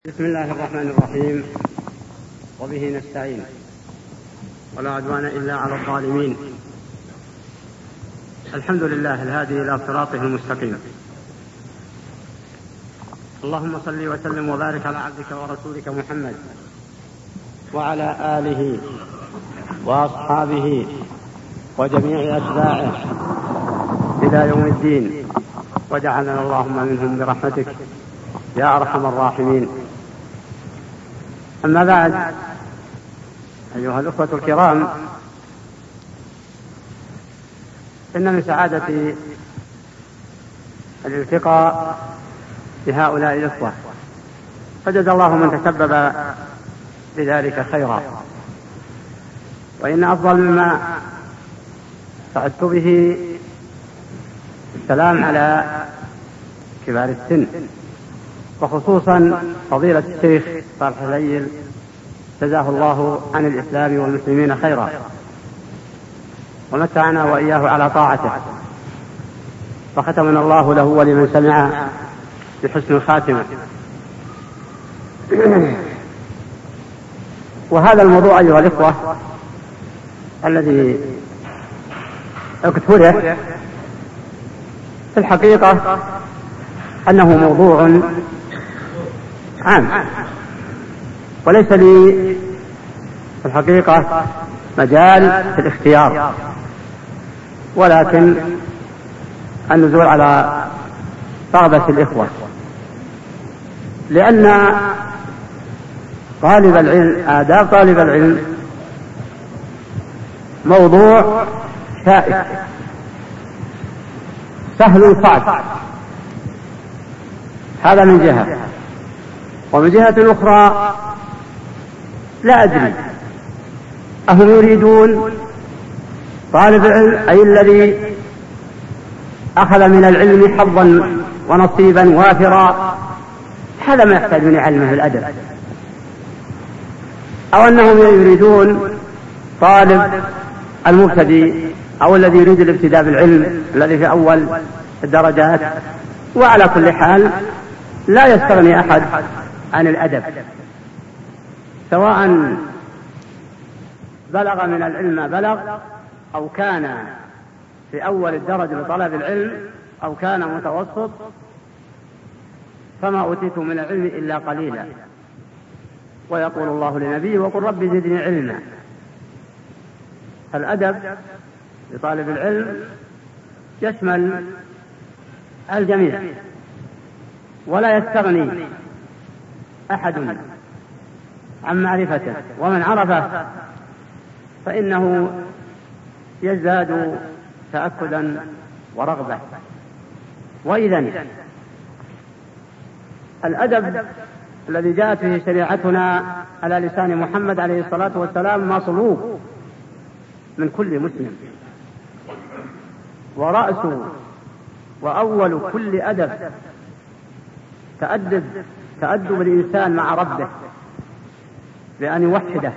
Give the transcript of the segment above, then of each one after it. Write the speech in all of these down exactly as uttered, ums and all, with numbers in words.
بسم الله الرحمن الرحيم، وبه نستعين، ولا عدوان إلا على الظالمين. الحمد لله الهادي إلى صراطه المستقيم. اللهم صل وسلم وبارك على عبدك ورسولك محمد وعلى آله وأصحابه وجميع أتباعه إلى يوم الدين، وجعلنا اللهم منهم برحمتك يا أرحم الراحمين. أما بعد، أيها الأخوة الكرام، إن من سعادة الالتقاء بهؤلاء الإخوة، فجزا الله من تسبب بذلك خيرا. وإن أفضل مما سعدت به السلام على كبار السن، وخصوصا فضيلة الشيخ صالح الهيل، جزاه الله عن الإسلام والمسلمين خيرا، ومتعنا وإياه على طاعته، فختمنا الله له ولمن سمع بحسن الخاتمة. وهذا الموضوع أيها الإخوة الذي اقترح في الحقيقة أنه موضوع عام، وليس لي في الحقيقة مجال في الاختيار، ولكن النزول على رغبة الإخوة، لأن طالب العلم آداب طالب العلم موضوع شائك سهل صعب، هذا من جهة. ومن جهة أخرى لا أدري أهم يريدون طالب العلم أي الذي أخذ من العلم حظا ونصيبا وافرا، هذا ما يحتاج من علمه الأدب، أو أنهم يريدون طالب المبتدئ أو الذي يريد الابتداء بالعلم الذي في أول الدرجات. وعلى كل حال لا يستغني أحد عن الأدب، سواء بلغ من العلم ما بلغ، أو كان في أول الدرجة لطلب العلم، أو كان متوسط، فما أوتيت من العلم إلا قليلا. ويقول الله لنبيه: وقل رب زدني علما. الأدب لطالب العلم يشمل الجميع، ولا يستغني أحد عن معرفته، ومن عرفه فإنه يزداد تأكدا ورغبة. وإذن الأدب الذي جاءت به شريعتنا على لسان محمد عليه الصلاة والسلام مطلوب من كل مسلم، ورأس وأول كل أدب تأدب تأدب الإنسان مع ربه بأن يوحده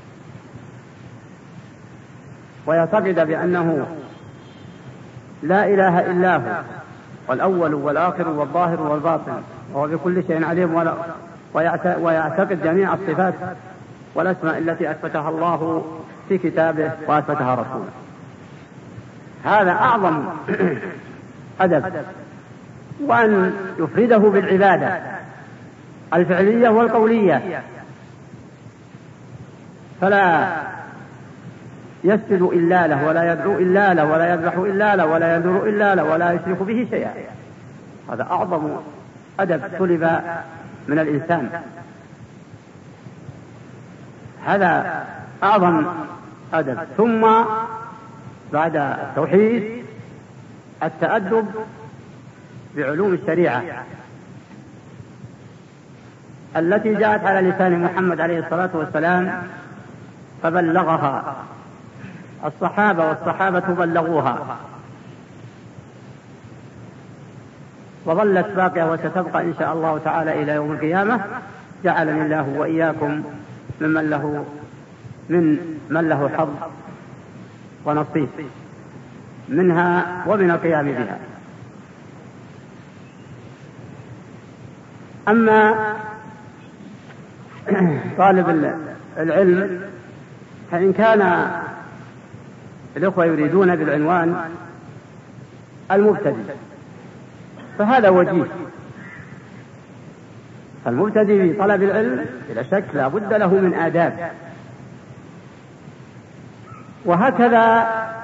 ويعتقد بأنه لا إله إلا هو، والأول والآخر والظاهر والباطن، وهو بكل شيء عليم، ويعتقد جميع الصفات والأسماء التي أثبتها الله في كتابه وأثبتها رسوله. هذا أعظم أدب، وأن يفرده بالعبادة الفعلية والقولية، فلا يسجد إلا له، ولا يدعو إلا له، ولا يذبح إلا له، ولا ينذر إلا له، ولا يشرك به شيئا. هذا أعظم أدب طلب من الإنسان، هذا أعظم أدب. ثم بعد التوحيد التأدب بعلوم الشريعة التي جاءت على لسان محمد عليه الصلاة والسلام، فبلغها الصحابة والصحابة بلغوها، وظلت باقية وستبقى إن شاء الله تعالى إلى يوم القيامة. جعلني الله وإياكم ممن له من من له حظ ونصيب منها ومن القيام بها. أما طالب العلم، فإن كان الأخوة يريدون بالعنوان المبتدئ فهذا وجيه، فالمبتدئ في طلب العلم بلا شك لا بد له من آداب. وهكذا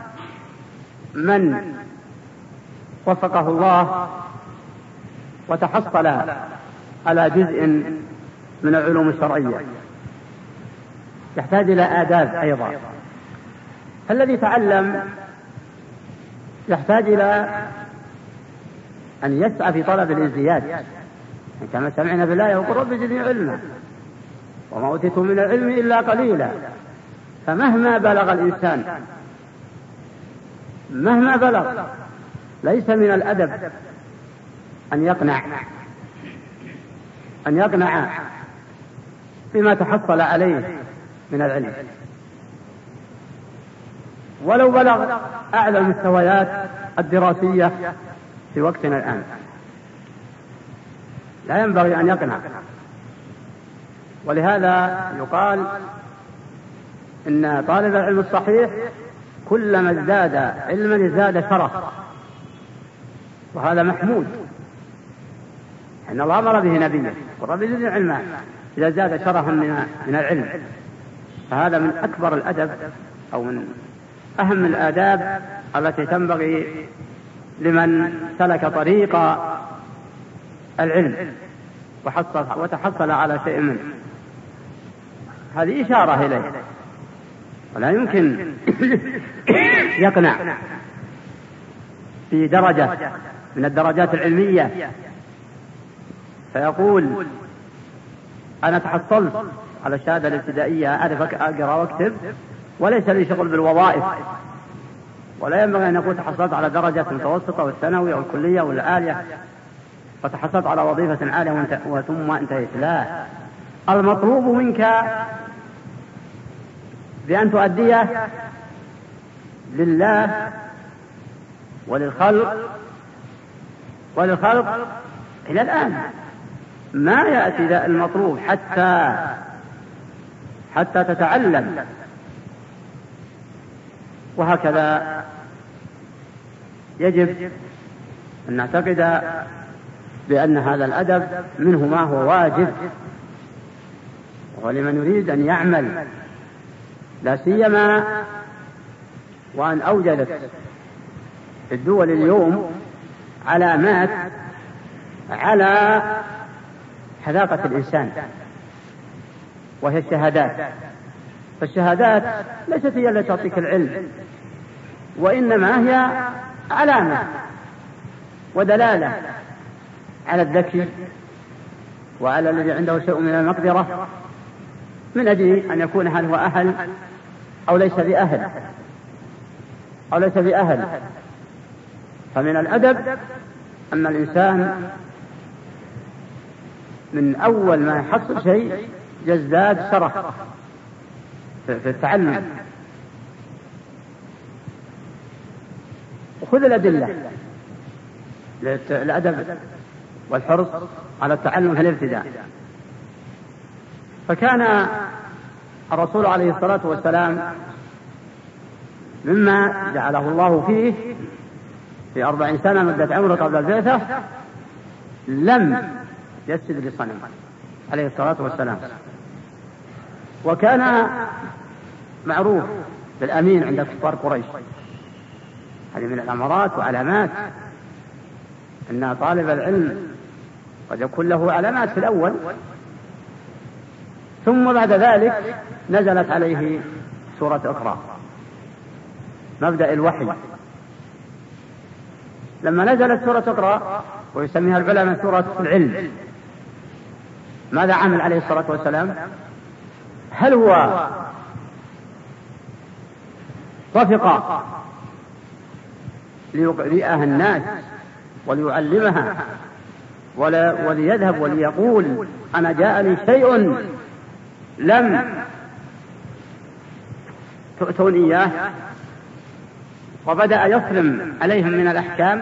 من وفقه الله وتحصل على جزء من العلوم الشرعية يحتاج إلى آداب أيضا. الذي تعلم يحتاج إلى أن يسعى في طلب الازدياد، كما سمعنا بالله يقول رب زدني علما وما أوتيتم من العلم إلا قليلا. فمهما بلغ الإنسان مهما بلغ ليس من الأدب أن يقنع أن يقنع بما تحصل عليه من العلم ولو بلغ أعلى المستويات الدراسية في وقتنا الآن، لا ينبغي أن يقنع. ولهذا يقال إن طالب العلم الصحيح كلما ازداد علما ازداد شرف، وهذا محمود، إن الله أمر به نبيه ورب زدني علما إذا زاد شرفا من العلم. فهذا من أكبر الأدب أو من أهم الآداب التي تنبغي لمن سلك طريق العلم وحصل وتحصل على شيء منه. هذه إشارة إليه، ولا يمكن يقنع في درجة من الدرجات العلمية فيقول أنا تحصلت على الشهادة الابتدائية أعرف أقرأ وأكتب وليس لي شغل بالوظائف، ولا ينبغي أن يكون تحصلت على درجة متوسطة والثانوية والكلية والعالية فتحصلت على وظيفة عالية ثم انتهيت. لا، المطلوب منك بأن تؤديه لله وللخلق وللخلق إلى الآن. ما يأتي ذا المطلوب حتى حتى تتعلم. وهكذا يجب أن نعتقد بأن هذا الأدب منه ما هو واجب، ولمن يريد أن يعمل، لا سيما وأن أوجدت الدول اليوم علامات على حذاقة الإنسان وهي الشهادات. فالشهادات ليست هي التي تعطيك العلم، وإنما هي علامة ودلالة على الذكي وعلى الذي عنده شيء من المقدرة من أجل أن يكون هل هو أهل أو ليس بأهل أو ليس بأهل. فمن الأدب أن الإنسان من أول ما يحصل شيء يزداد شرف في التعلم. وخذ الأدلة الأدب والحرص على التعلم في الابتداء. فكان الرسول عليه الصلاة والسلام مما جعله الله فيه في أربعين سنة مدة عمره قبل البعثة لم يسجد لصنم عليه الصلاة والسلام، وكان معروف بالأمين عند كفار قريش. هذه من الأمارات وعلامات أن طالب العلم قد يكون له علامات في الأول، ثم بعد ذلك نزلت عليه سورة أخرى مبدأ الوحي. لما نزلت سورة أخرى ويسميها العلماء سورة العلم، ماذا عمل عليه الصلاة والسلام؟ هل هو وفق ليقرئها الناس وليعلمها وليذهب وليقول أنا جاءني شيء لم تؤتون إياه، وبدأ يصرم عليهم من الأحكام،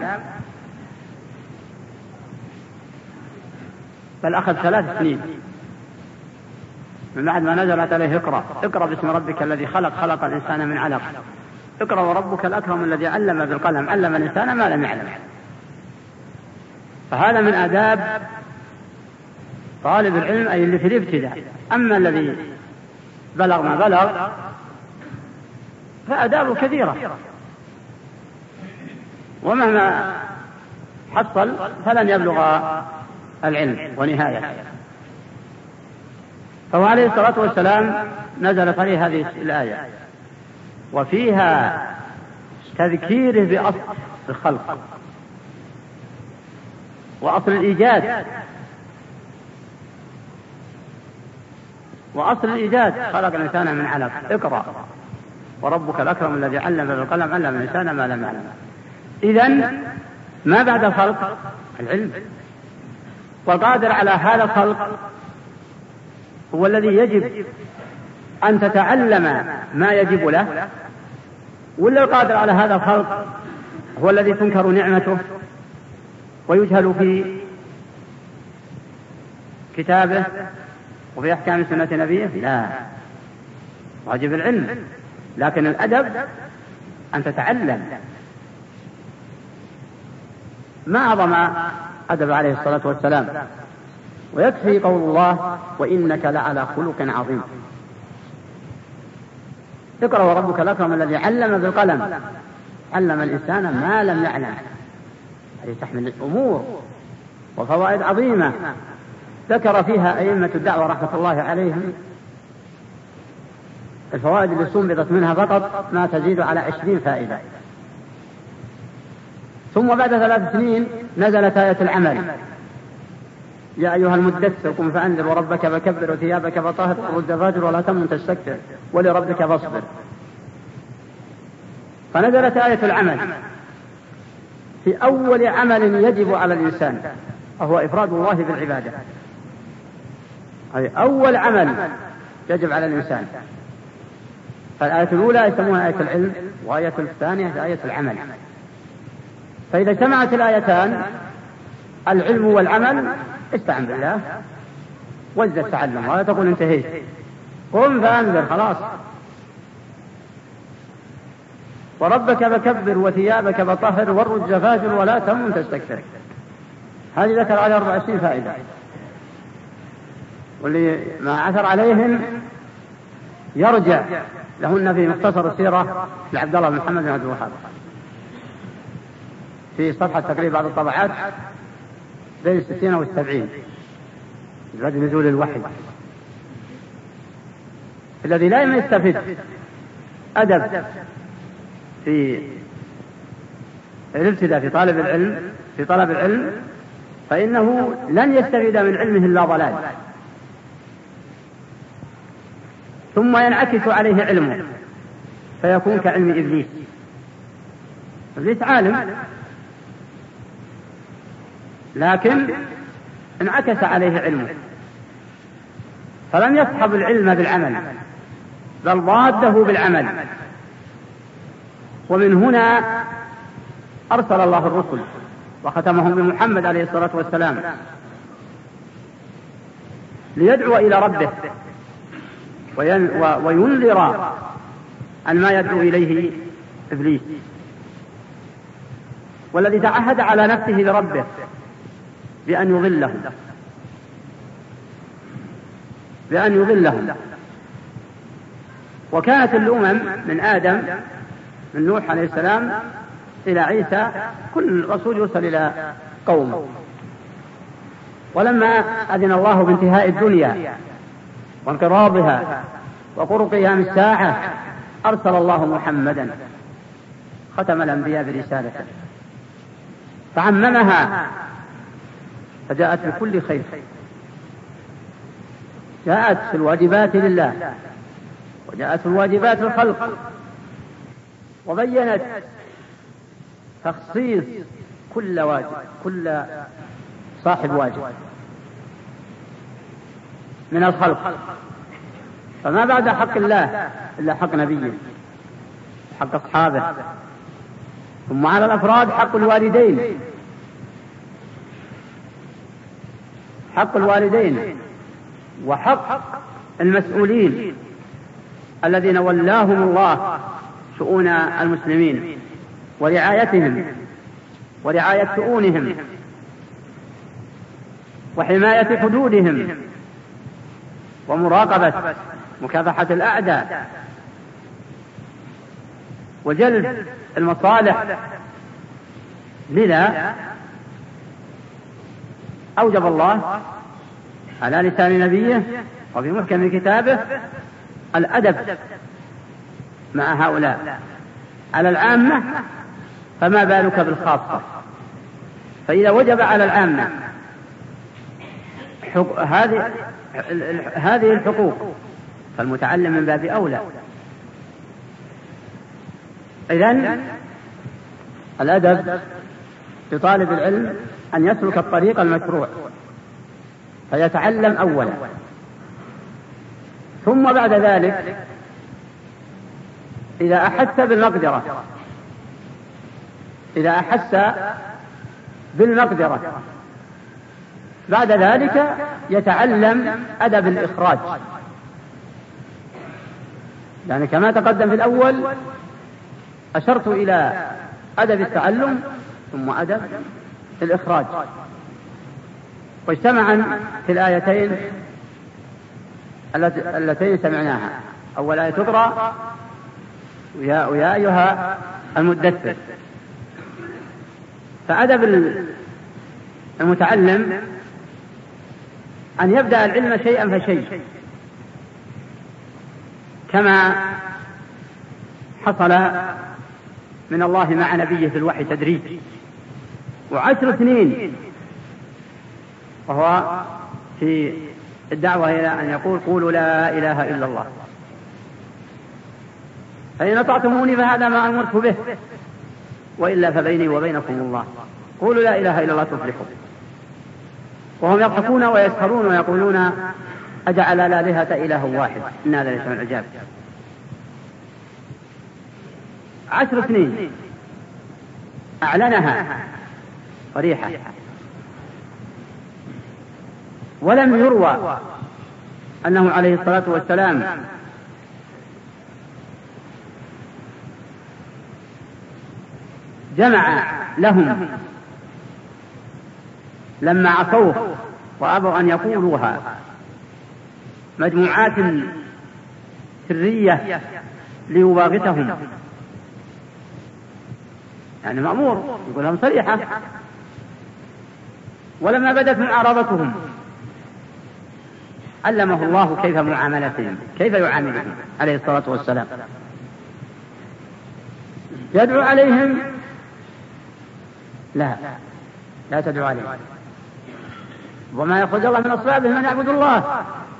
بل أخذ ثلاث سنين من بعد ما نزلت عليه اقرأ اقرأ باسم ربك الذي خلق خلق الإنسان من علق اقرأ وربك الأكرم الذي علم بالقلم علم الإنسان ما لم يعلم. فهذا من آداب طالب العلم أي اللي في الابتداء. أما الذي بلغ ما بلغ فآدابه كثيرة، ومهما حصل فلن يبلغ العلم ونهاية. فهو عليه الصلاة والسلام نزلت عليه هذه الآية وفيها تذكيره بأصل الخلق وأصل الإيجاد. وأصل الإيجاد خلق الإنسان من علق اقرأ وربك الأكرم الذي علم بالقلم علم الإنسان ما لم يعلم. إذن ما بعد الخلق العلم، والقادر على هذا الخلق هو الذي يجب أن تتعلم ما يجب له، ولا القادر على هذا الخلق هو الذي تنكر نعمته ويجهل في كتابه وفي أحكام سنة نبيه؟ لا، واجب العلم، لكن الأدب أن تتعلم. ما أعظم أدب عليه الصلاة والسلام. ويكفي قول الله وإنك لعلى خلق عظيم. اقرأ وربك الأكرم الذي علم بالقلم علم الإنسان ما لم يعلم. هذه تحمل الأمور وفوائد عظيمة ذكر فيها أئمة الدعوة رحمة الله عليهم. الفوائد اللي استنبطت منها فقط ما تزيد على عشرين فائدة. ثم بعد ثلاث سنين نزلت آية العمل يا أيها المدثر قم فأنذر وربك فكبر وثيابك فطهر ورد فاجر ولا تمنن تستكثر ولربك فاصبر. فنزلت آية العمل في أول عمل يجب على الإنسان وهو إفراد الله بالعبادة. هذه أول عمل يجب على الإنسان. فالآية الأولى يسمونها آية العلم، وآية الثانية آية العمل. فإذا اجتمعت الآيتان العلم والعمل استعن بالله وازدد تعلم ولا تقول انتهيت. قم فأنذر خلاص. وربك فكبر وثيابك فطهر والرجز فاجر ولا تمنن تستكثر. هذه ذكر على أربع وعشرين فائدة، واللي ما عثر عليهن يرجع لهن في مختصر السيرة لعبد الله بن محمد بن عبد الوهاب في صفحة تقريبا بعض الطبعات بين الستين والسبعين بعد نزول الوحي. الذي لا يستفد أدب في الابتداء في طالب العلم في طلب العلم فإنه لن يستفيد من علمه إلا ضلال، ثم ينعكس عليه علمه فيكون كعلم إبليس. إبليس عالم لكن انعكس عليه علمه فلم يصحب العلم بالعمل بل ضاده بالعمل. ومن هنا أرسل الله الرسل وختمهم بمحمد عليه الصلاة والسلام ليدعو إلى ربه وينذر عن ما يدعو إليه إبليس، والذي تعهد على نفسه لربه بأن يضلهم بأن يضلهم. وكانت الأمم من آدم من نوح عليه السلام إلى عيسى كل رسول يرسل إلى قومه. ولما أذن الله بانتهاء الدنيا وانقراضها وقرب قيام الساعة أرسل الله محمدا ختم الأنبياء برسالته فعممها فجاءت بكل خير. جاءت في الواجبات لله وجاءت في الواجبات الخلق، وبينت تخصيص كل واجب كل صاحب واجب من الخلق. فما بعد حق الله إلا حق نبيه حق أصحابه، ثم على الأفراد حق الوالدين حق الوالدين وحق المسؤولين الذين ولاهم الله شؤون المسلمين ورعايتهم ورعاية شؤونهم وحماية حدودهم ومراقبة مكافحة الأعداء وجلب المصالح. لذا أوجب الله على لسان نبيه وفي محكم كتابه الأدب مع هؤلاء على العامة، فما بالك بالخاصة. فإذا وجب على العامة هذه هذه الحقوق فالمتعلم من باب أولى. إذن الأدب لطالب العلم أن يسلك الطريق المشروع فيتعلم أولا، ثم بعد ذلك إذا أحس بالمقدرة إذا أحس بالمقدرة بعد ذلك يتعلم أدب الإخراج. يعني كما تقدم في الأول أشرت إلى أدب التعلم ثم أدب الإخراج، واجتمعا في الآيتين اللتين سمعناها. أول آية تقرأ ويا, ويا أيها المدثر. فأدب المتعلم أن يبدأ العلم شيئا فشيء، كما حصل من الله مع نبيه في الوحي تدريج وعشر سنين، وهو في الدعوة إلى أن يقول قولوا لا إله إلا الله، فإن أطعتموني فهذا ما أمرت به وإلا فبيني وبينكم الله، قولوا لا إله إلا الله تفلحوا. وهم يضحكون ويسخرون ويقولون أجعل الآلهة إله واحد إن هذا لشيء عجاب. عشر سنين أعلنها صريحة، ولم يروى أنه عليه الصلاة والسلام جمع لهم لما عصوه وأبوا أن يقولوها مجموعات سرية ليباغتهم، يعني مأمور يقول لهم صريحة. ولما بدت معارضتهم علمه الله كيف معاملتهم، كيف يعاملهم عليه الصلاة والسلام. يدعو عليهم؟ لا لا تدعو عليهم. وما يخرج الله من أصلابهم من يعبد الله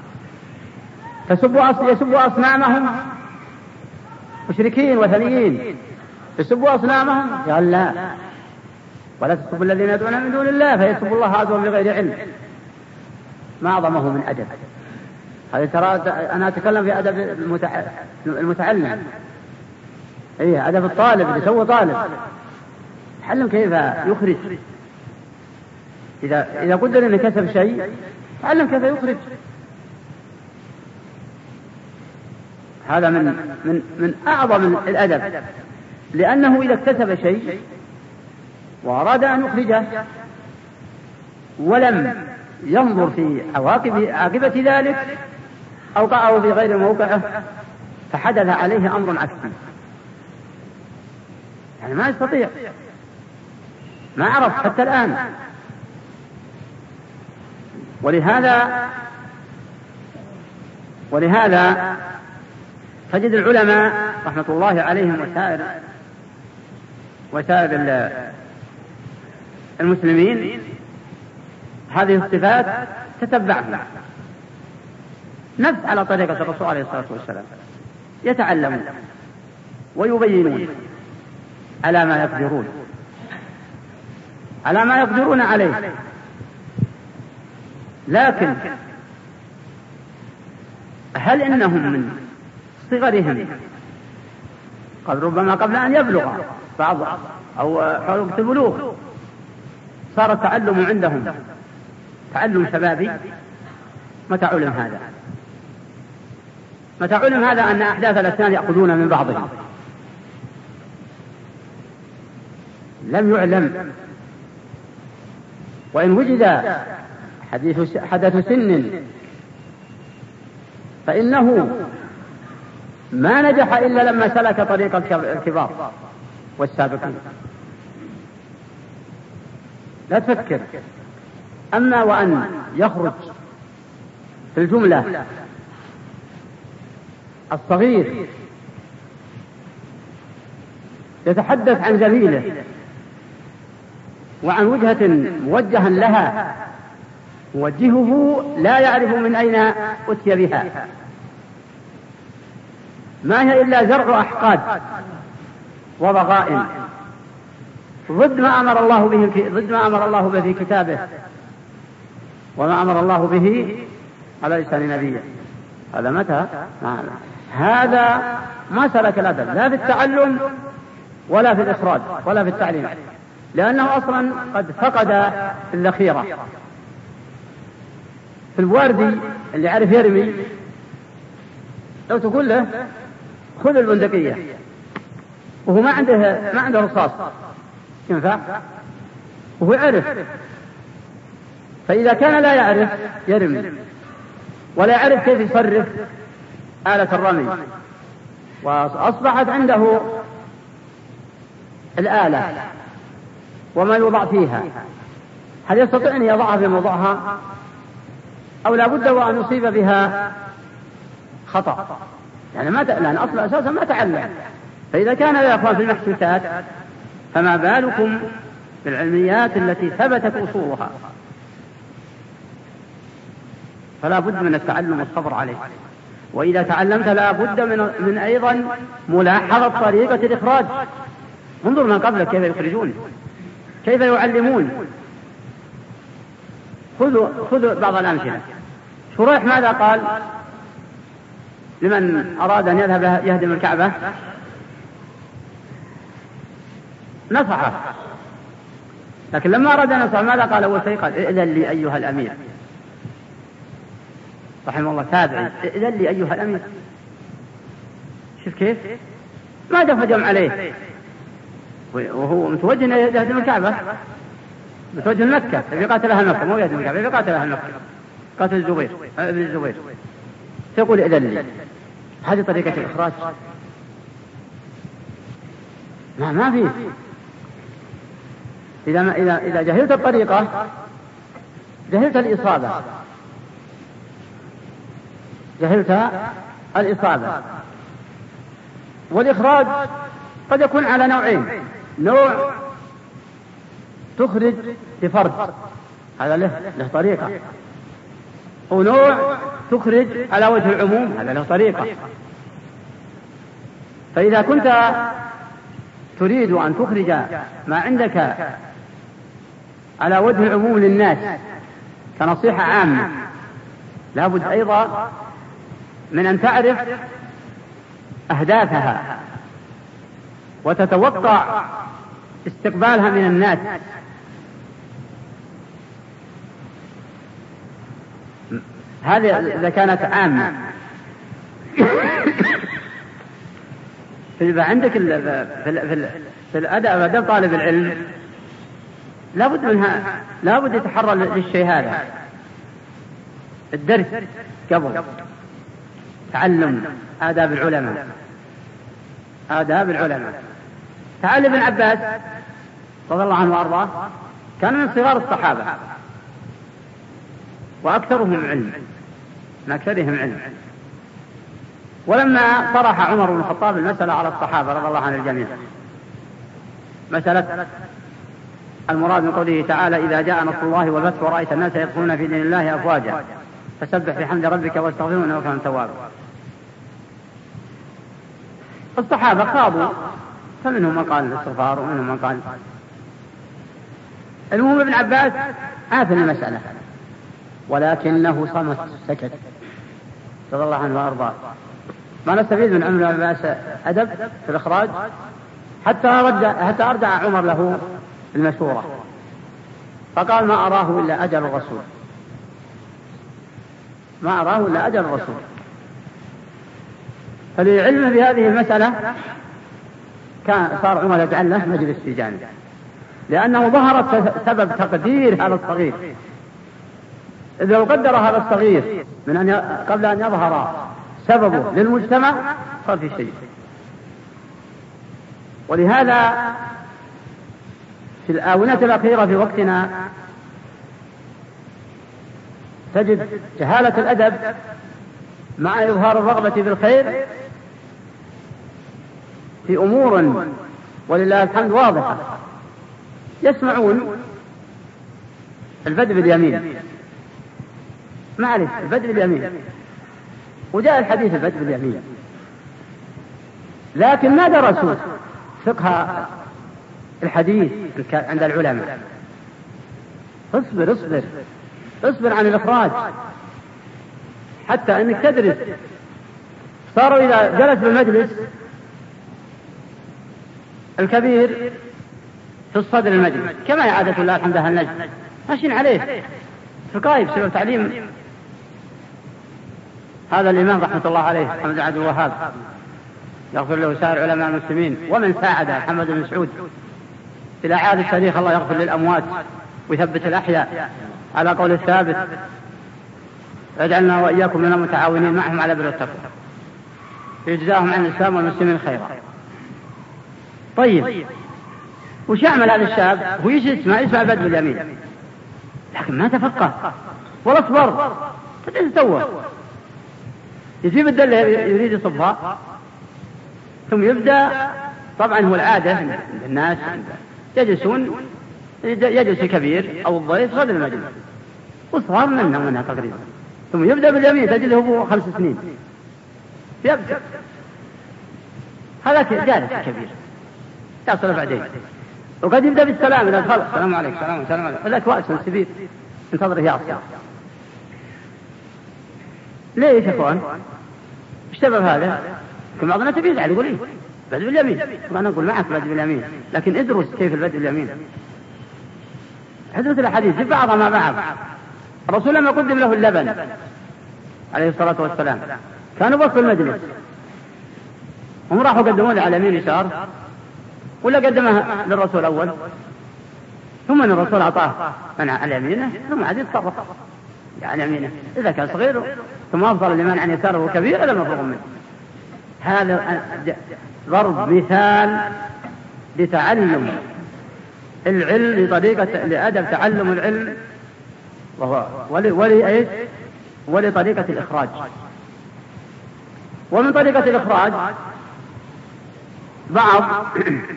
يسبوا أصنامهم، مشركين وثنيين يسبوا أصنامهم. قال لا، ولا تسبوا الذين يدعون من دون الله فيسبوا الله عدوا بغير علم. ما أعظمه من أدب هذا. ترى أنا أتكلم في أدب المتعلم، إيه أدب الطالب اللي سوى طالب، تعلم كيف يخرج. إذا إذا قدر أن كسب شيء تعلم كيف يخرج. هذا من من من أعظم الأدب، لأنه إذا اكتسب شيء وأراد أن يخرجه ولم ينظر في عواقب عاقبة ذلك أوقعه في غير موقعه فحدث عليه أمر عكسي، يعني ما يستطيع، ما عرف حتى الآن. ولهذا ولهذا تجد العلماء رحمة الله عليهم وسائر وسائر المسلمين هذه الصفات تتبعها، نفس على طريقة الرسول عليه الصلاة والسلام، يتعلمون ويبينون على ما يقدرون على ما يقدرون عليه. لكن هل إنهم من صغرهم قبل ربما قبل أن يبلغ بعض أو حول وقت البلوغ صار التعلم عندهم تعلم شبابي؟ متى علم هذا؟ متى علم هذا أن أحداث الأسنان يأخذون من بعضهم؟ لم يعلم. وإن وجد حديث حدث سن فإنه ما نجح إلا لما سلك طريق الكبار والسابقين. لا تفكر. أما وأن يخرج في الجملة الصغير يتحدث عن زميله وعن وجهة موجها لها موجهه لا يعرف من أين أتي بها، ما هي إلا زرع أحقاد وضغائن ضد ما أمر الله به ضد ما أمر الله به في كتابه وما أمر الله به على لسان نبيه. هذا متى؟ هذا ما سلك الأدب لا في التعلم ولا في الإخراج ولا في التعليم، لأنه أصلا قد فقد الذخيرة. في الواردي اللي عارف يرمي لو تقول له خذ البندقية وهو ما عنده ما عنده رصاص ينفع؟ وهو يعرف. فإذا كان لا يعرف يرمي ولا يعرف كيف يصرف آلة الرمي وأصبحت عنده الآلة وما يوضع فيها، هل يستطيع أن يضعها في موضعها أو لا بد وأن يصيب بها خطأ؟ يعني ما ت... لأن أصل أساسا ما تعلم. فإذا كان يا أخوان في المحسوسات فما بالكم بالعلميات التي ثبتت أصولها؟ فلا بد من التعلم والصبر عليه. وإذا تعلمت لا بد من, من أيضا ملاحظة طريقة الإخراج. انظر من قبلك كيف يخرجون كيف يعلمون. خذوا خذوا بعض الأمثلة. شريح ماذا قال لمن أراد أن يذهب يهدم الكعبة؟ نصحه، لكن لما أراد أن ينصح ماذا قال أول شيء؟ قال ائذن لي أيها الأمير رحمه الله تابعي، ائذن لي أيها الأمير. شوف كيف ما دفجم عليه وهو متوجه إلى يهدم الكعبة، متوجه لمكة يقاتلها مكة مو يهدم الكعبة يقاتلها مكة، قاتل الزبير ابن الزبير. تقول ائذن لي. هذه طريقة الإخراج. ما ما فيه. إذا ما إذا إذا جهلت الطريقة جهلت الإصابة جهلت الإصابة. والإخراج قد يكون على نوعين: نوع تخرج لفرد هذا له له طريقة، ونوع تخرج على وجه العموم هذا له طريقة. فإذا كنت تريد أن تخرج ما عندك على وجه العموم للناس كنصيحة عامة لا بد أيضا من أن تعرف أهدافها وتتوقع استقبالها من الناس. هذه إذا كانت عامة. فإذا عندك في في الأدب أدب طالب العلم لابد منها لابد يتحرى للشيء هذا. الدرس قبل تعلم آداب العلماء آداب العلماء. تعال ابن عباس رضي الله عنه وأرضاه كان من صغار الصحابة وأكثرهم علم من أكثرهم علم. ولما طرح عمر بن الخطاب المسألة على الصحابة رضي الله عن الجميع مسألة المراد من قوله تعالى إذا جاء نصر الله والفتح ورأيت الناس يدخلون في دين الله أفواجا فسبح بحمد ربك واستغفره إنه كان توابا. الصحابة خاضوا فمنهم من قال الاستغفار ومنهم من قال. المهم ابن عباس عاف المسألة ولكنه صمت سكت رضي الله عنه وأرضاه. ما نستفيد من ابن عباس أدب في الإخراج حتى رجع حتى أرجع عمر له المشورة فقال ما أراه إلا أجل الرسول ما أراه إلا أجل الرسول. فلعلمه بهذه المسألة كان صار عمر يجعل له مجلس في جانب، لأنه ظهر سبب تقدير هذا الصغير. إذا لو قدر هذا الصغير من أن قبل أن يظهر سببه للمجتمع صار في شيء. ولهذا في الآونة الأخيرة في وقتنا تجد جهالة الأدب مع إظهار الرغبة في الخير في أمور ولله الحمد واضحة. يسمعون البدء باليمين، معلش البدء باليمين، وجاء الحديث البدء باليمين، لكن ما درسوا فقه الحديث عند العلماء. اصبر اصبر اصبر عن الإخراج حتى أنك تدرس. صاروا إذا جلس بالمجلس الكبير في الصدر المجلس كما عادة الله الحمد لله النجم ماشيين عليه في القائب سبب تعليم هذا الإمام رحمة الله عليه محمد عبد الوهاب يغفر له سائر علماء المسلمين، ومن ساعد محمد بن سعود إلى إعادة التاريخ. الله يغفر للأموات ويثبت الأحياء على قول الثابت، واجعلنا وإياكم من المتعاونين معهم على بر التقوى، يجزاهم عن الإسلام والمسلمين خيرا. طيب وش يعمل هذا الشاب؟ هو يسمع يسمع البدء باليمين لكن ما تفقه ولا صبر، تتسوى يجيب الدلة يريد يصبها ثم يبدأ. طبعا هو العادة الناس يجلسون، يجلس الكبير أو الضيف غدا المجلس وصغار منها منها تقريبا، ثم يبدأ باليمين تجده هو خمس سنين يبدأ. هذا جالس كبير يصل بعدين، وقد يبدأ بالسلام إذا دخل السلام عليكم السلام السلام عليكم، هذاك وقت سبيل انتظره يعصي. ليش يا اخوان؟ ايش سبب هذا؟ كل بعضنا تبي يزعل يقول ايه بدء باليمين، وانا اقول معك بدء باليمين، لكن ادرس كيف البدء باليمين، ادرس الاحاديث جيب بعضها مع بعض. الرسول لما قدم له اللبن عليه الصلاة والسلام كانوا بوقف المجلس، هم راحوا قدموا له على يمين يسار ولا قدمها للرسول أول، ثم أن الرسول أعطاه من على يمينه ثم عاد يتصرف على يمينه إذا كان صغير، ثم أفضل لمن عن يساره كبير إلى مفروغ منه. هذا ضرب مثال لتعلم العلم بطريقة لأدب تعلم العلم وهو ولي ولطريقة الإخراج. ومن طريقة الإخراج بعض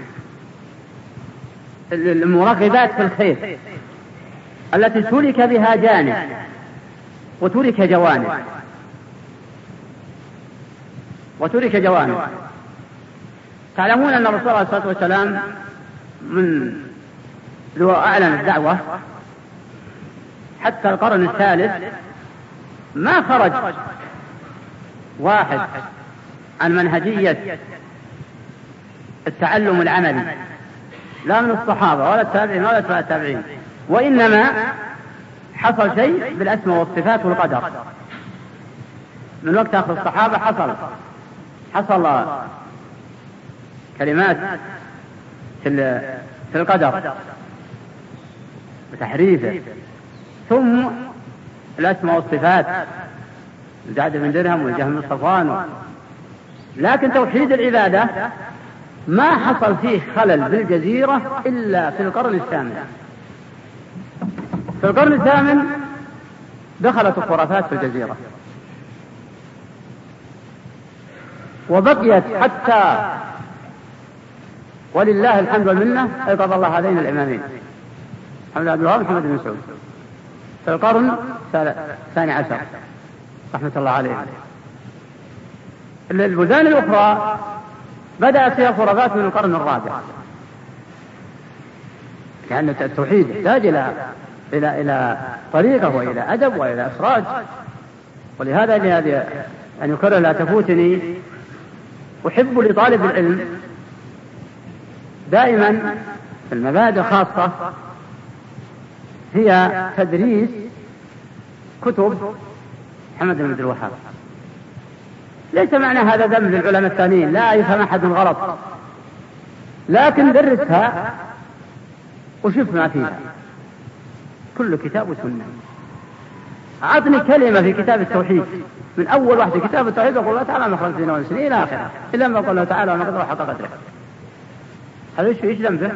المراقبات في الخير التي ترك بها جانب وترك جوانب وترك جوانب. تعلمون أن الرسول عليه الصلاة والسلام من ذو أعلن الدعوة حتى القرن الثالث ما خرج واحد عن منهجية التعلم العملي لا من الصحابة ولا التابعين ولا أتباع التابعين، وإنما حصل شيء بالأسماء والصفات والقدر. من وقت آخر الصحابة حصل حصل كلمات في في القدر بتحريفه، ثم الأسماء والصفات زاد بن درهم والجهم بن صفوان. لكن توحيد العبادة ما حصل فيه خلل بالجزيرة إلا في القرن الثامن. في القرن الثامن دخلت الخرافات في الجزيرة وبقيت حتى ولله الحمد والمنة أيقظ الله هذين الإمامين محمد عبد الوهاب ومحمد بن سعود في القرن الثاني عشر رحمة الله عليه. البلدان الأخرى بدأت فيها خرافات من القرن الرابع، لأن التوحيد يحتاج إلى إلى إلى طريقة وإلى أدب وإلى إخراج. ولهذا أن يكرر لا تفوتني أحب لطالب العلم دائما المبادئ خاصة هي تدريس كتب محمد بن عبد الوهاب، ليس معنى هذا ذنب للعلماء الثانيين، لا يفهم أحد غلط، لكن درسها وشوف ما فيها، كل كتاب وسنة. أعطني كلمة في كتاب التوحيد من أول واحد في كتاب التوحيد وقال الله تعالى ما خلق الجن والإنس إلى آخره، إلا ما قال الله تعالى وما قدره حق قدره. هذا إيش إيش ذنبه؟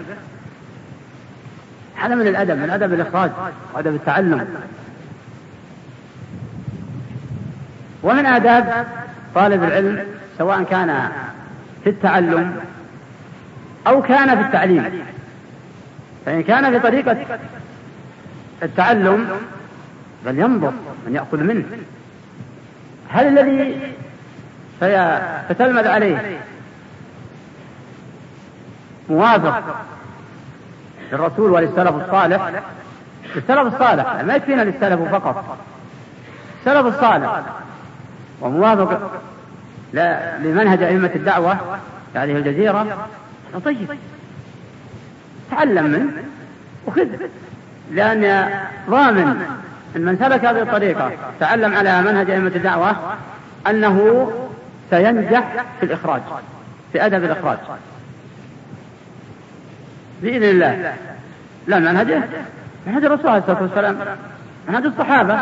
هذا من الأدب، من أدب الإخراج وأدب التعلم. ومن آداب طالب العلم سواء كان في التعلم أو كان في التعليم، فإن كان في طريقة التعلم بل ينظر من يأخذ منه، هل الذي ستلمذ عليه موافق للرسول وللسلف الصالح؟ السلف الصالح ما يكفينا للسلف فقط، السلف الصالح وموافق لمنهج أئمة الدعوة في هذه الجزيرة، طيب تعلم منه وخذ، لأن ضامن أن من سلك هذه الطريقة تعلم على منهج أئمة الدعوة أنه سينجح في الإخراج، في أدب الإخراج بإذن الله. لا منهجه منهج الرسول عليه الصلاة والسلام، منهج الصحابة،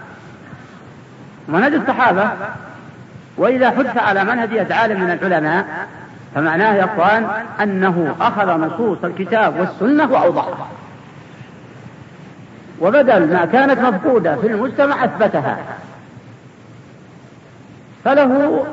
منهج الصحابة. وإذا حدث على منهج عالم من العلماء فمعناه يا أخوان أنه أخذ نصوص الكتاب والسنة وأوضحها، وبدل ما كانت مفقودة في المجتمع أثبتها، فله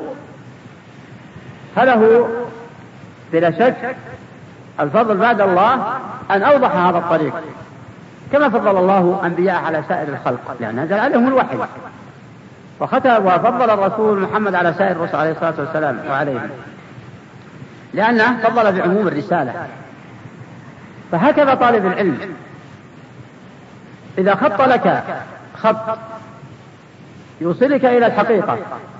فله بلا شك الفضل بعد الله أن أوضح هذا الطريق، كما فضل الله أنبياء على سائر الخلق لأن نزل عليهم الوحي، وختم وفضل الرسول محمد على سائر الرسل عليه الصلاة والسلام وعليهم لأنه فضل بعموم الرسالة. فهكذا طالب العلم إذا خط لك خط يوصلك إلى الحقيقة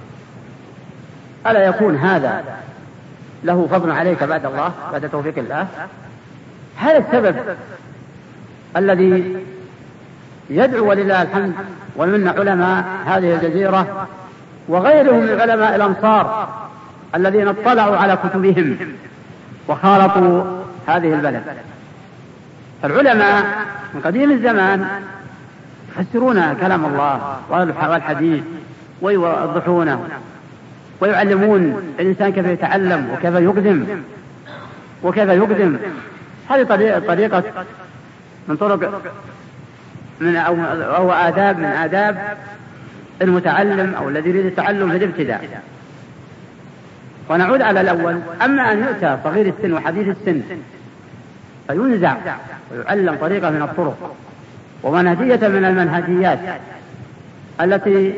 ألا يكون هذا له فضل عليك بعد الله، بعد توفيق الله؟ هذا السبب الذي يدعو ولله الحمد ومن علماء هذه الجزيرة وغيرهم من علماء الأمصار الذين اطلعوا على كتبهم وخالطوا هذه البلد. فالعلماء من قديم الزمان يفسرون كلام الله والحديث ويوضحونه ويعلمون الإنسان كيف يتعلم وكيف يقدم وكيف يقدم. هذه طريقة من طرق من أو آداب من آداب المتعلم أو الذي يريد التعلم في الابتداء. ونعود على الأول، أما أن يؤتى صغير السن وحديث السن فينزع ويعلم طريقة من الطرق ومنهجية من المنهجيات التي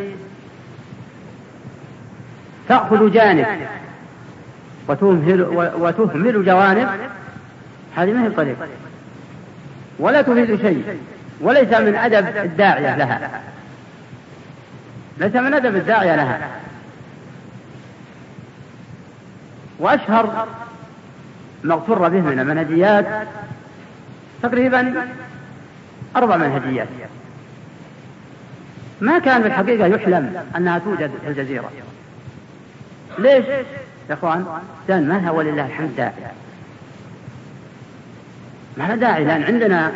تأخذ جانب وتهمل, وتهمل جوانب، هذه ما هي الطريقة ولا تفيد شيء، وليس من أدب الداعية لها، ليس من أدب الداعية لها. وأشهر ما اغتر به من المنهجيات تقريبا أربع منهجيات ما كان في الحقيقة يحلم أنها توجد في الجزيرة. ليش يا أخوان؟ لأن ما لها ولله الحمد داعي، ما لها داعي، لأن عندنا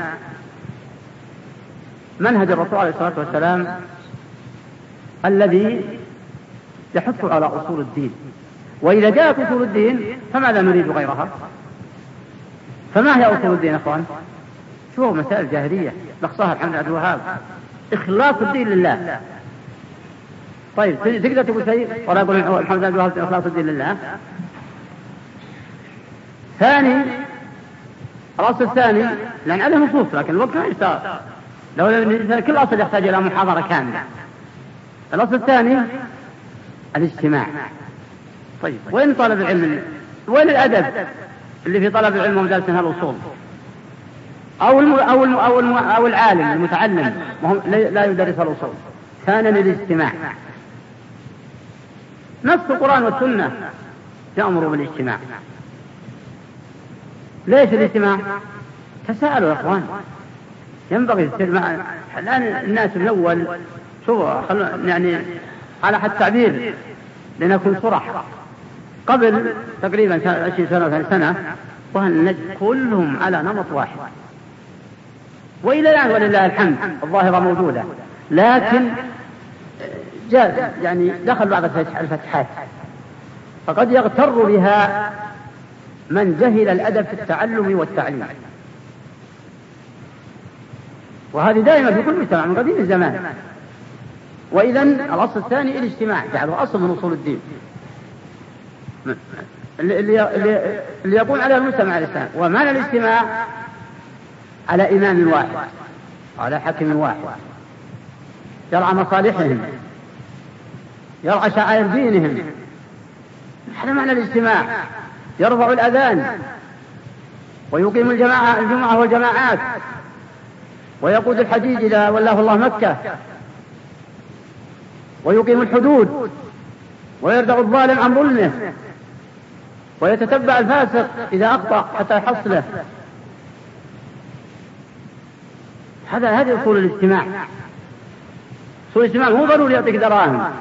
منهج الرسول عليه الصلاة والسلام الذي يحث على أصول الدين، وإذا جاءت أصول الدين فماذا نريد غيرها؟ فما هي أصول الدين يا أخوان؟ شو مسائل جاهلية لخصها الحمد عبد الوهاب، إخلاص الدين لله. طيب تقدر تقول شيء ولا أقول الحمد عبد الوهاب إخلاص الدين لله؟ ثاني الأصل الثاني، لأن عليه نصوص لكن الوقت ما يستطيع، لو كل أصل يحتاج إلى محاضرة كاملة. الأصل الثاني الاجتماع. طيب وين طالب العلم؟ وين الأدب اللي في طلب العلم ومدارسها الأصول؟ أو الم... أو الم... أو, الم... أو العالم المتعلم لا يدرس الأصول. ثانيا الاجتماع، نص القرآن والسنة يأمر بالاجتماع. ليش الاجتماع؟ تساءلوا يا أخوان، ينبغي السلماء. الآن الناس من أول شو يعني على حد تعبير لنكون صرح. قبل تقريبا عشرين سنة وثلاثين سنة وهالنجد كلهم على نمط واحد، وإلى الآن ولله الحمد الظاهرة موجودة، لكن جاء يعني دخل بعض الفتحات، فقد يغتر بها من جهل الأدب في التعلم والتعليم، وهذه دائما في كل مجتمع من قديم الزمان. وإذن الأصل الثاني الاجتماع، جعله أصل من أصول الدين اللي, اللي, اللي يقول على المجتمع الإسلامي. ومعنى الاجتماع على إمام واحد، على حكم واحد يرعى مصالحهم، يرعى شعائر دينهم، هذا معنى الاجتماع. يرفع الأذان ويقيم الجماعة الجمعة والجماعات، ويقود الحجيج إذا ولاه الله مكة، ويقيم الحدود، ويردع الظالم عن ظلمه، ويتتبع الفاسق إذا أخطأ حتى يحصله. هذا هذه أصول الاجتماع. أصول الاجتماع مو ضروري يعطيك دراهم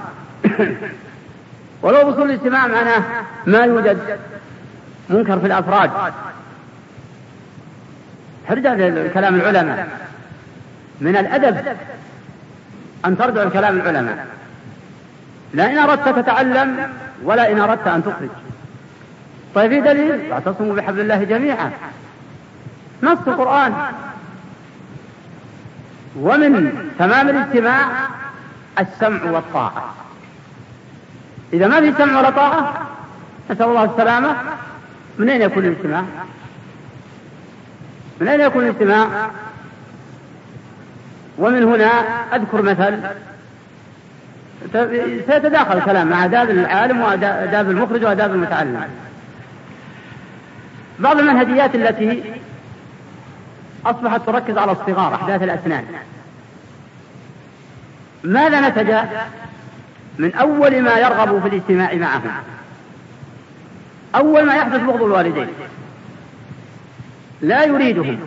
ولو أصول الاجتماع معناه ما يوجد منكر في الأفراد. ترجع لكلام العلماء، من الأدب أن ترجع لكلام العلماء، لا إن أردت تتعلم ولا إن أردت أن تخرج. طيب في دليل؟ واعتصموا بحبل الله جميعا، نص القرآن. ومن تمام الاجتماع السمع والطاعة. إذا ما في سمع ولا طاعة نسأل الله السلامة، من أين يكون الاجتماع؟ من أين يكون الاجتماع؟ ومن هنا أذكر مثل سيتداخل الكلام مع آداب العالم وآداب المخرج وآداب المتعلم. بعض المنهجيات التي أصبحت تركز على الصغار، أحداث الأسنان، ماذا نتج من أول ما يرغب في الاجتماع معهم؟ أول ما يحدث بغض الوالدين، لا يريدهم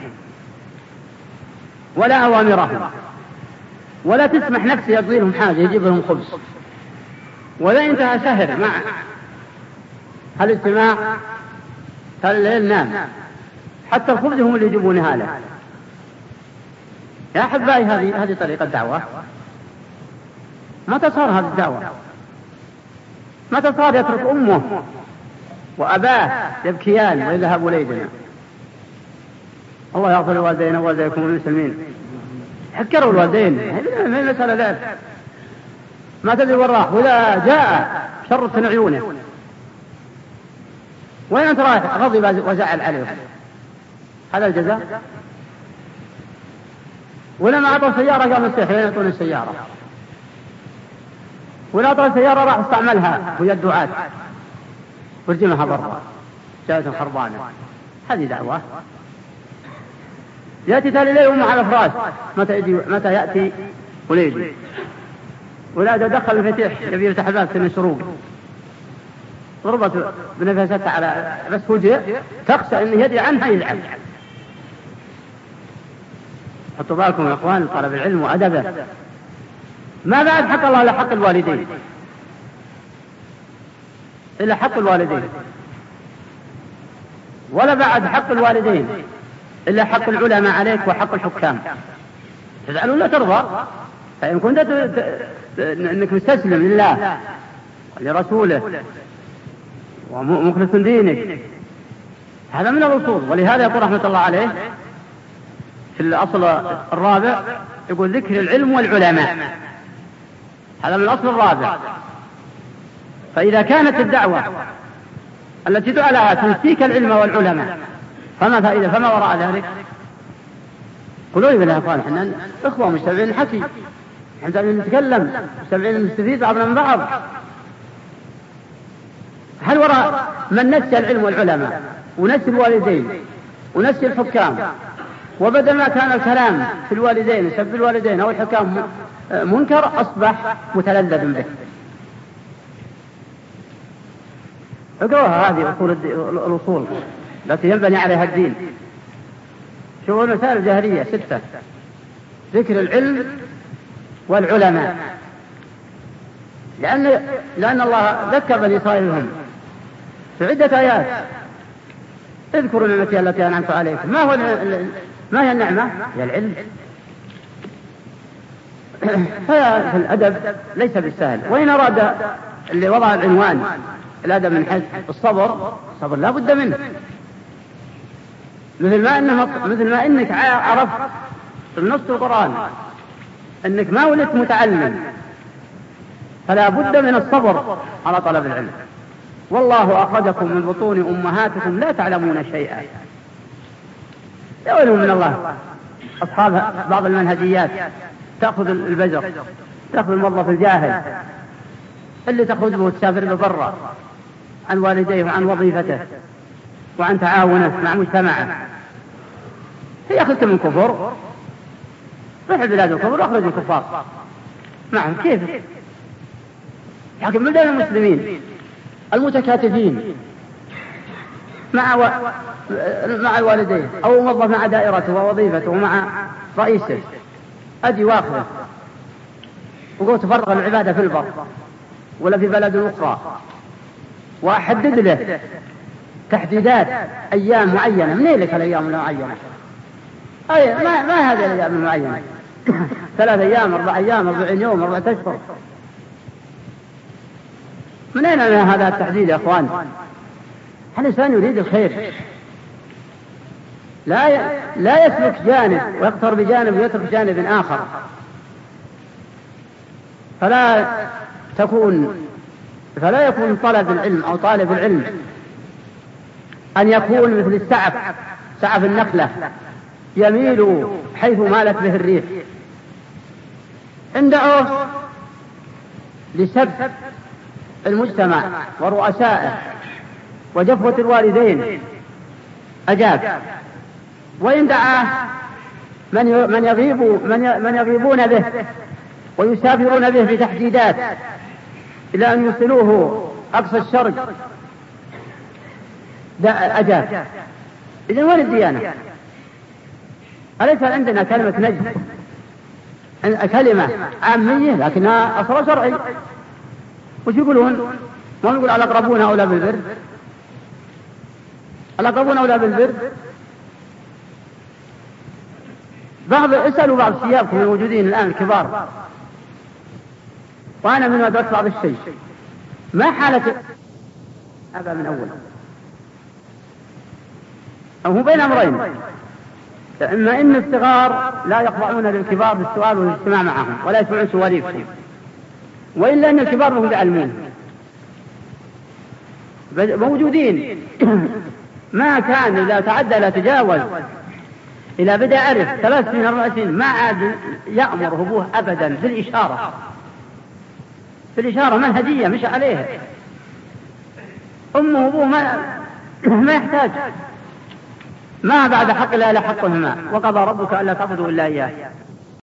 ولا أوامرهم، ولا تسمح نفسه يقضي لهم حاجة، يجيب لهم خبز، ولا انتهى شهر مع هالاجتماع الليل نام، حتى الخبز هم اللي يجيبونها له. يا أحبائي هذه هذه طريقة دعوة. متى صار هذه الدعوة؟ متى صار يترك أمه وأباه يبكيان ويذهب وليدنا؟ الله يغفر لوالدينا ووالديكم المسلمين. حكروا الوالدين، ما هي مسألة ذلك، ما تدري وراح، وإذا جاء شرط عيونه. وين أنت رايح؟ غضب وزعل عليه، هذا الجزاء؟ ولما أعطوا سيارة قام السيح، وين يعطون السيارة؟ ولا أعطوا السيارة راح استعملها ويا الدعاة ورجمها برا، جاءت خربانة. هذه دعوة؟ يأتي تالي ليل ومع الأفراش، متى يجي متى يأتي وليدي، ولا دخل الفتيح يبي يفتح الباب سن الشروق، ضربت بنفستها على بس وجه، تخشى أن يدي عنها يلعب. حطوا بالكم يا أخوان، طلب العلم وأدبه. ما بعد حق الله إلا حق الوالدين، إلا حق الوالدين، ولا بعد حق الوالدين إلا حق العلماء عليك وحق الحكام. تزعل ولا ترضى؟ فإن كنت أنك مستسلم لله ولرسوله ومخلص دينك، هذا من الأصول. ولهذا يقول رحمة الله عليه في الأصل الرابع، يقول ذكر العلم والعلماء، هذا من الأصل الرابع. فإذا كانت الدعوة التي دعا لها تنسيك العلم والعلماء، فما فائدة؟ فما وراء ذلك؟ قولوا لي بالله قال احنا اخوة مجتمعين الحكي، احنا نتكلم مجتمعين نستفيد بعضنا من بعض. هل وراء من نسي العلم والعلماء ونسي الوالدين ونسي الحكام، وبدل ما كان الكلام في الوالدين سب الوالدين أو الحكام منكر، أصبح متلذذ به. اقرأها، هذه أصول الأصول التي ينبني عليها الدين. شوفوا المسائل الجاهلية ستة: ذكر العلم والعلماء، لأن, لأن الله ذكر بني إسرائيل هم في عدة آيات: اذكروا نعمتي التي أنعمت عليكم. ما هو ما هي النعمة؟ هي العلم. فالأدب ليس بالسهل. وإن أراد اللي وضع العنوان الأدب من حيث الصبر، الصبر لا بد منه، مثل ما إنه مثل ما إنك عرفت النص القرآن إنك ما ولدت متعلم، فلا بد من الصبر على طلب العلم. والله أخرجكم من بطون أمهاتكم لا تعلمون شيئا. يقولون من الله أصحاب بعض المنهجيات تأخذ البزر، تأخذ الموظف الجاهل اللي تخرج به تسافر ببرة عن والديه وعن وظيفته وعن تعاونه مع مجتمعه. هي أخذت من كفر، روح بلاد الكفر وأخرج الكفار معهم. كيف؟ لكن بلدان المسلمين المتكاتفين مع و... مع الوالدين أو موظف مع دائرته ووظيفته ومع رئيسه، أدي واخذه وقلت تفرغ العبادة في البر ولا في بلد أخرى، وأحدد له تحديدات أيام معينة. منين لك الأيام المعينة؟ أي ما, ما هذه الأيام المعينة؟ ثلاث أيام، أربع أيام، أربعين يوم، أربعة أشهر. من أين هذا التحديد يا أخوان؟ الإنسان يريد الخير، لا ي... لا يسلك جانب ويقتر بجانب ويترك جانب آخر. فلا تكون فلا يكون طلب العلم أو طالب العلم أن يكون مثل السعف، سعف النخلة يميل حيث مالت به الريح. اندعوه لسب المجتمع ورؤسائه وجفوة الوالدين أجاب، وإن دعاه من من يغيب من من يغيبون به ويسافرون به في تحديدات إلى أن يوصلوه أقصى الشرق أجاب. إذن وين الديانة؟ أليس عندنا كلمة نجد كلمة عامية لكنها أصل شرعي؟ وش يقولون؟ ما يقول الأقربون أولى بالبر؟ الأقربون أولى بالبر. بعض اسألوا بعض شيابكم الموجودين الآن الكبار، وأنا من أدرك بعض الشيء، ما حالة هذا من أول أو هو بين أمرين: إما إن الصغار لا يخضعون للكبار بالسؤال والاجتماع معهم ولا يسمعون سواليفهم، وإلا أن الكبار هم يعلمون موجودين. ما كان إذا تعدى لا تجاوز إلى بدأ عرف ثلاث سنين أربع سنين ما عاد يأمر أبوه أبدا في الإشارة، في الإشارة منهجية مش عليها. أمه وأبوه ما ما يحتاج، ما بعد حق الله إلا حقهما، وقضى ربك ألا تعبدوا إلا إياه.